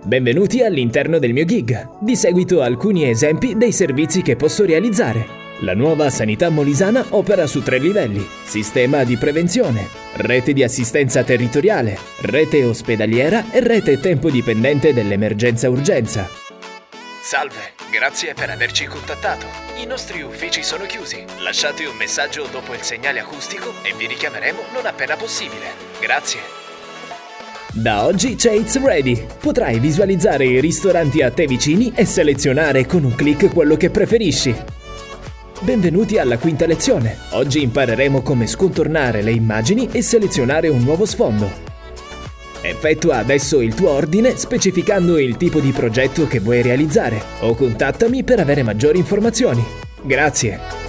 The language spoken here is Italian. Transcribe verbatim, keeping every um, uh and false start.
Benvenuti all'interno del mio gig. Di seguito alcuni esempi dei servizi che posso realizzare. La nuova Sanità Molisana opera su tre livelli: sistema di prevenzione, rete di assistenza territoriale, rete ospedaliera e rete tempo dipendente dell'emergenza urgenza. Salve, grazie per averci contattato. I nostri uffici sono chiusi. Lasciate un messaggio dopo il segnale acustico e vi richiameremo non appena possibile. Grazie. Da oggi c'è It's Ready. Potrai visualizzare i ristoranti a te vicini e selezionare con un clic quello che preferisci. Benvenuti alla quinta lezione. Oggi impareremo come scontornare le immagini e selezionare un nuovo sfondo. Effettua adesso il tuo ordine specificando il tipo di progetto che vuoi realizzare o contattami per avere maggiori informazioni. Grazie!